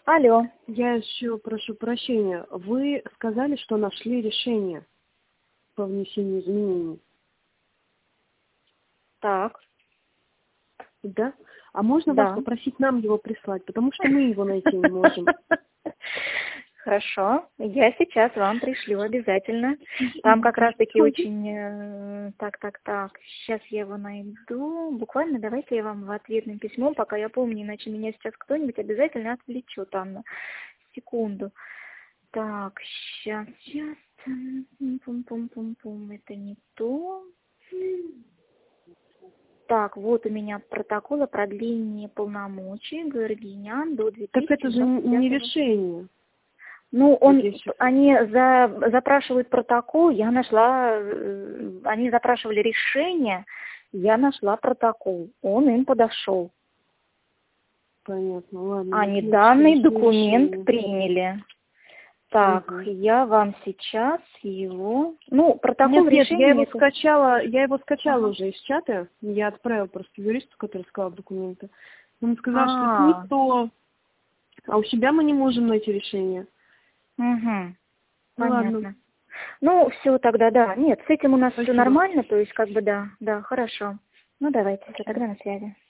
Алло. Я еще прошу прощения. Вы сказали, что нашли решение по внесению изменений. Так. Да? А можно вас Да. попросить нам его прислать, потому что мы его найти не можем. Хорошо. Я сейчас вам пришлю обязательно. Там как раз-таки очень... Так. Сейчас я его найду. Буквально давайте я вам в ответным письмом, пока я помню, иначе меня сейчас кто-нибудь обязательно отвлечет, Анна. Секунду. Так, сейчас. Пум-пум-пум-пум. Это не то. Так, вот у меня протокол о продлении полномочий Георгинян до 2025 Так это же не решение. Ну, они запрашивают протокол, я нашла, они запрашивали решение, я нашла протокол, он им подошел. Понятно, ладно. Они данный документ приняли. Так, я вам сейчас его... Ну, протокол решения... Я его скачала уже из чата. Я отправила просто юристу, который сказал документы. Он сказал, что это не то. А у себя мы не можем найти решение. Угу. Понятно. Ладно. Ну, все тогда, да. Нет, с этим у нас все нормально, то есть как бы да, хорошо. Ну, давайте, все, тогда на связи.